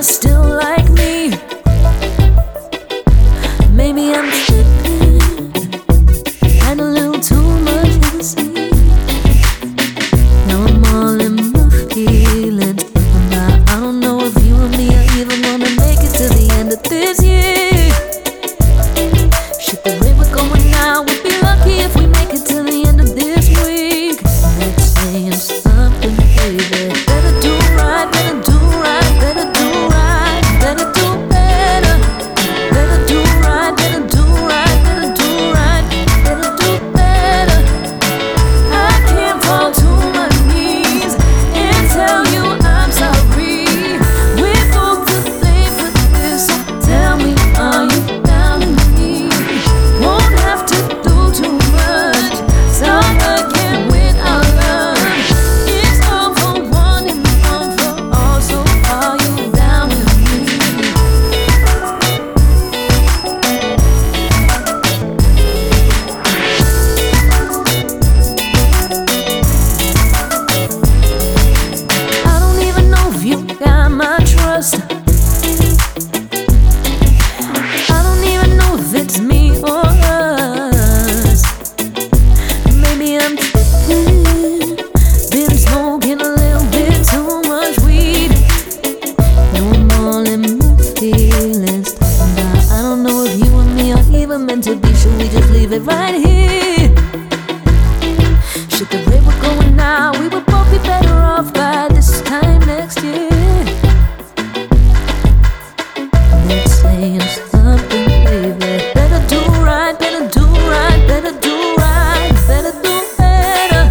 are still like me. Maybe I'm tripping, had a little too much Hennessy. Now I'm all in my feelings. I don't know if you and me are even gonna make it to the end of this year. Shit, the way we're going now, we'd be lucky if we make it to the end of this week. Let's saying something, baby. Better do right, better do right, better do right, better do better. Better do right, better do right, better do right, better do better. I can't fall to my knees and tell you I'm sorry. We're both to blame for this, so tell me, are you down with me? Won't have to do too much, start again with our love. It's all for one and all for all, so are you down with me? I don't even know if you got my trust. I don't even know if it's me or us. Maybe I'm tripping, been smoking a little bit too much weed. Now I'm all in my feelings, talking about I don't know if you and me are even meant to be. Should we just leave it right here? Shit, the way we're going now, we would both be better off by this time next year. Let's say something, baby. Better do right, better do right, better do right, better do better.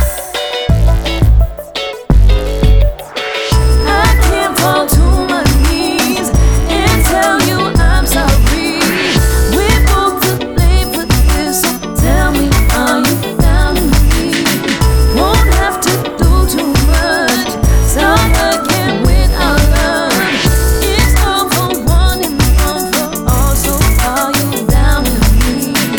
I can't fall to my knees and tell you I'm sorry. We're both to blame for this, so tell me, are you down with me? Won't have to do too much, start again with our love. It's all for one and all for all, so are you down with me?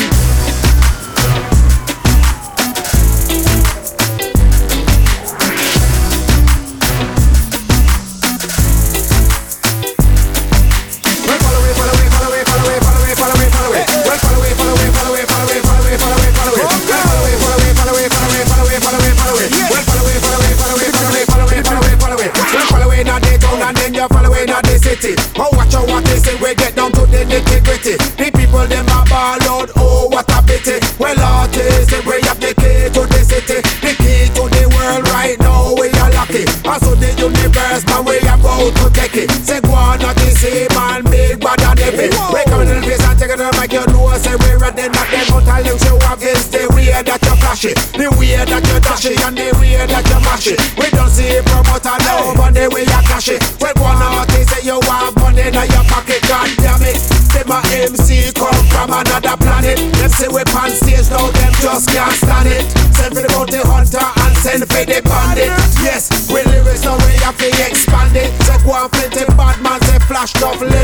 Well, follow it, follow it, follow it, follow it, follow it, follow it, follow it. Well, follow it, follow it, follow it, follow it, follow it, follow it, follow it. Well, follow it, follow it, follow it, follow it, follow it, follow it, follow it. Well, follow it, follow it, follow it, follow it, follow it, follow it, follow it. Well, follow it not the town and then you follow it not the city. Oh, watch out what they say, we get down to the nitty-gritty. The people them a ball out, oh what a pity. Well, artists, we have the key to the city, the key to the world right now. We are lucky, also the universe, man, we about to take it. Say go on, not the same man, big bad and heavy. We come in the place and take it on like you know. Say we're running at them, but I'll show against the way that you flash it, the way that you dash it, and the way that you mash it. We don't see a promoter now, but the way you cash it. When one artist say you have money in your pocket, god damn it. Say my MC come from another planet. Them say we pan stage now, them just can't stand it. Send for the bounty hunter and send for the bandit. Yes, we lyrics now we have to expand it. Say go and flint it, bad man say flash off